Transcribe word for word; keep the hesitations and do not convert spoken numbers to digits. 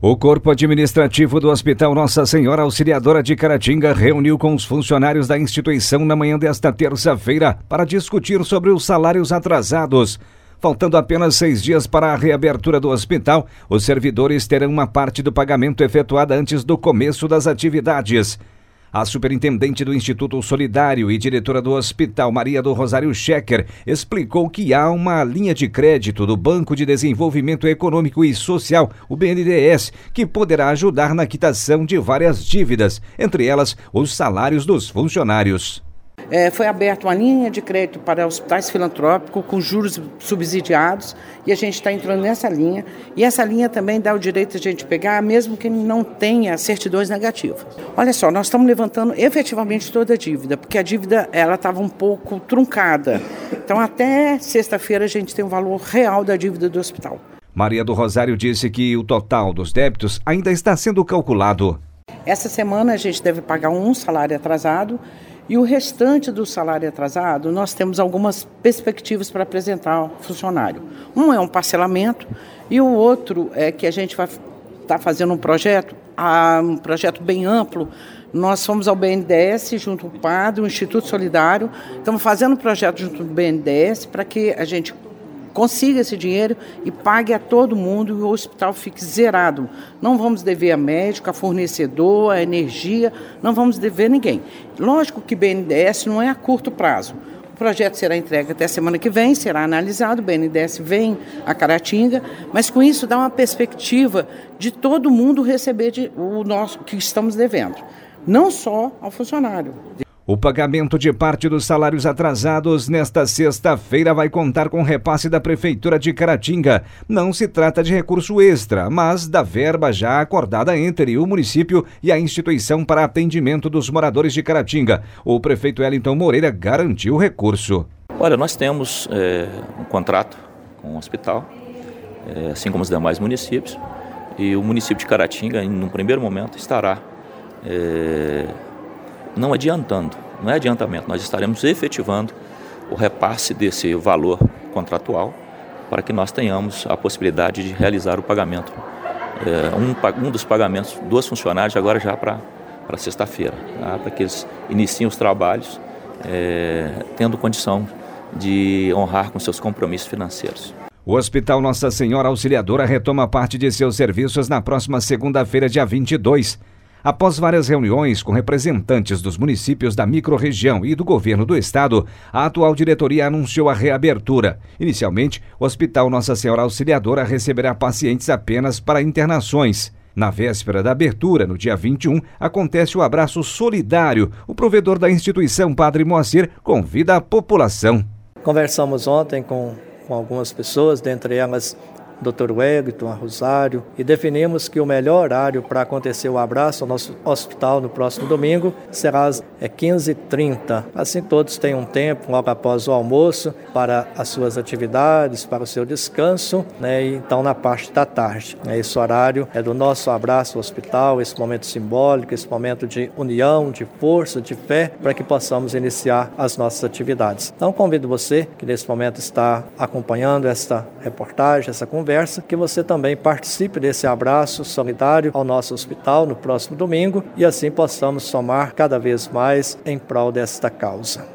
O corpo administrativo do Hospital Nossa Senhora Auxiliadora de Caratinga reuniu com os funcionários da instituição na manhã desta terça-feira para discutir sobre os salários atrasados. Faltando apenas seis dias para a reabertura do hospital, os servidores terão uma parte do pagamento efetuada antes do começo das atividades. A superintendente do Instituto Solidário e diretora do hospital, Maria do Rosário Schecker, explicou que há uma linha de crédito do Banco de Desenvolvimento Econômico e Social, o B N D E S, que poderá ajudar na quitação de várias dívidas, entre elas os salários dos funcionários. É, foi aberta uma linha de crédito para hospitais filantrópicos com juros subsidiados e a gente está entrando nessa linha. E essa linha também dá o direito de a gente pegar, mesmo que não tenha certidões negativas. Olha só, nós estamos levantando efetivamente toda a dívida, porque a dívida ela estava um pouco truncada. Então até sexta-feira a gente tem o valor real da dívida do hospital. Maria do Rosário disse que o total dos débitos ainda está sendo calculado. Essa semana a gente deve pagar um salário atrasado. E o restante do salário atrasado, nós temos algumas perspectivas para apresentar ao funcionário. Um é um parcelamento e o outro é que a gente vai estar fazendo um projeto, um projeto bem amplo. Nós fomos ao B N D E S, junto ao P A D, o Instituto Solidário. Estamos fazendo um projeto junto ao B N D E S para que a gente consiga esse dinheiro e pague a todo mundo e o hospital fique zerado. Não vamos dever a médico, a fornecedor, a energia, não vamos dever ninguém. Lógico que B N D E S não é a curto prazo. O projeto será entregue até a semana que vem, será analisado, o B N D E S vem a Caratinga, mas com isso dá uma perspectiva de todo mundo receber de, o nosso que estamos devendo, não só ao funcionário. O pagamento de parte dos salários atrasados nesta sexta-feira vai contar com repasse da Prefeitura de Caratinga. Não se trata de recurso extra, mas da verba já acordada entre o município e a instituição para atendimento dos moradores de Caratinga. O prefeito Wellington Moreira garantiu o recurso. Olha, nós temos é, um contrato com o hospital, é, assim como os demais municípios, e o município de Caratinga, no primeiro momento, estará... É, não adiantando, não é adiantamento, nós estaremos efetivando o repasse desse valor contratual para que nós tenhamos a possibilidade de realizar o pagamento, é, um, um dos pagamentos dos funcionários agora já para para sexta-feira, tá? Para que eles iniciem os trabalhos é, tendo condição de honrar com seus compromissos financeiros. O Hospital Nossa Senhora Auxiliadora retoma parte de seus serviços na próxima segunda-feira, dia vinte e dois. Após várias reuniões com representantes dos municípios da microrregião e do governo do estado, a atual diretoria anunciou a reabertura. Inicialmente, o Hospital Nossa Senhora Auxiliadora receberá pacientes apenas para internações. Na véspera da abertura, no dia vinte e um, acontece o Abraço Solidário. O provedor da instituição, Padre Moacir, convida a população. Conversamos ontem com, com algumas pessoas, dentre elas doutor Wellington, a Rosário, e definimos que o melhor horário para acontecer o abraço ao nosso hospital no próximo domingo será às quinze e trinta. Assim todos têm um tempo, logo após o almoço, para as suas atividades, para o seu descanso, né? E então na parte da tarde. Esse horário é do nosso abraço ao hospital, esse momento simbólico, esse momento de união, de força, de fé, para que possamos iniciar as nossas atividades. Então convido você, que nesse momento está acompanhando esta reportagem, essa conversa, Conversa, que você também participe desse abraço solidário ao nosso hospital no próximo domingo e assim possamos somar cada vez mais em prol desta causa.